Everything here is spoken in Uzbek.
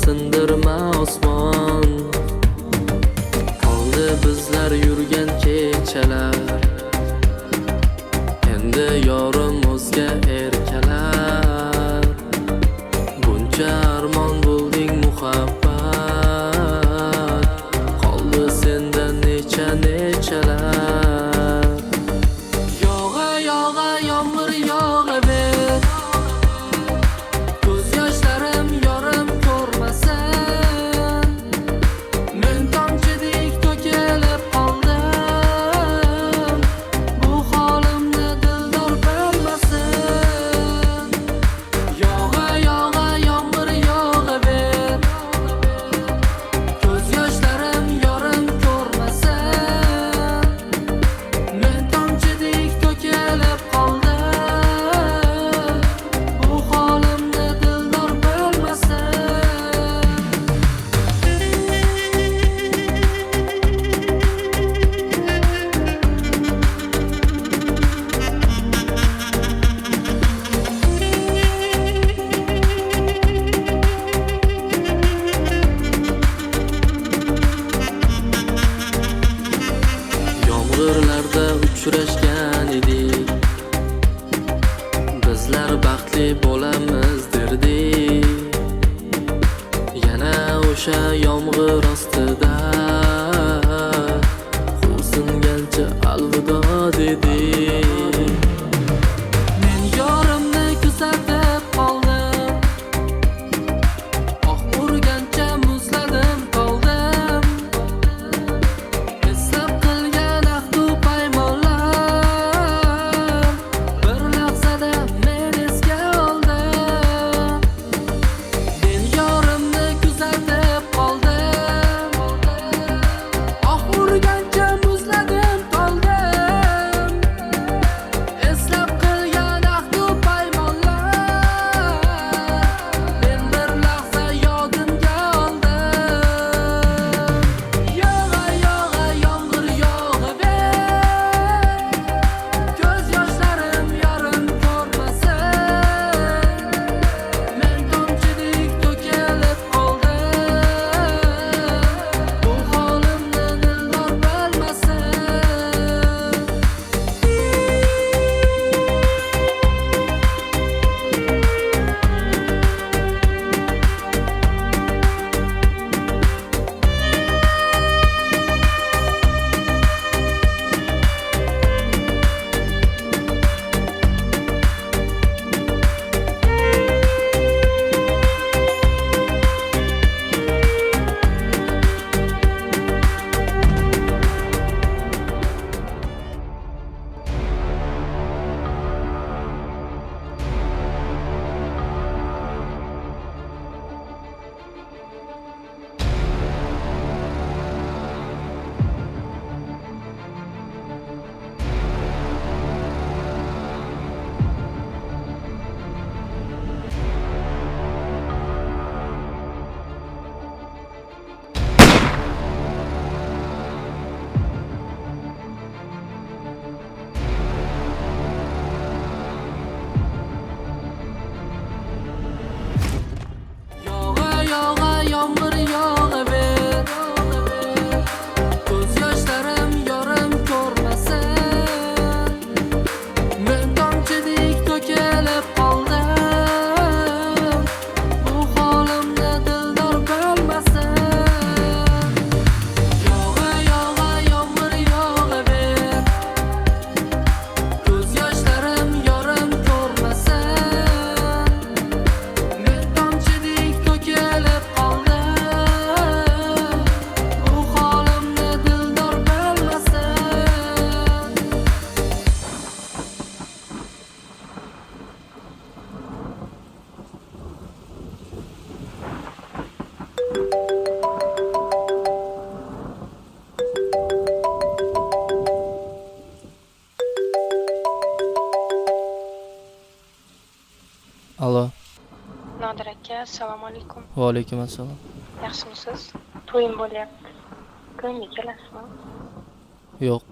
sindirma osmon. Qoldi bizlar yurgan kechalar, endi yorim o'zga erkalar. Buncha armon bo'lding muhabbat, qoldi sendan nechalar. Yog'a yog'a yomg'ir yog'aver, ko'z yoshlarim yorim ko'rmasin. Men tomchidek to'kilib qoldim, bu holimni dildor bilmasin. Yog'a yog'a yomg'ir yog'aver, ko'z yoshlarim yorim ko'rmasin. Men tomchidek to'kilib qoldim, bu holimni dildor bilmasin. Yomg'irlarda uchrashgan edik, bizlar baxtli bo'lamiz derdik. Yana o'sha yomg'ir ostida xo'rsingancha alvido dedik. Men yorimni kuzatib qoldim, oq urgancha muzladim qoldim. Eslab qilgan ahdu paymonlar bir lahzada men esga oldim. Men yorimni kuzatib qoldim, oq urgancha muzladim qoldim. Eslab qilgan ahdu paymonlar men bir lahza yodimga oldim. Yog'a yog'a yomg'ir yog'aver, ko'z yoshlarim yorim ko'rmasin. Men tomchidek to'kilib qoldim, bu holimni dildor bilmasin. Yog'a yog'a yomg'ir yog'aver, ko'z yoshlarim yorim ko'rmasin. Men tomchidek to'kilib qoldim, bu holimni dildor bilmasin. Yog'a yog'a yomg'ir yog'aver, ko'z yoshlarim yorim ko'rmasin. Men tomchidek to'kilib qoldim, bu holimni dildor bilmasin. Alo. Nodir aka, assalomu alaykum. Va alaykum assalom. Yaxshimisiz? To'yim bo'lyapti. To'yimga kelasizmi? Yo'q.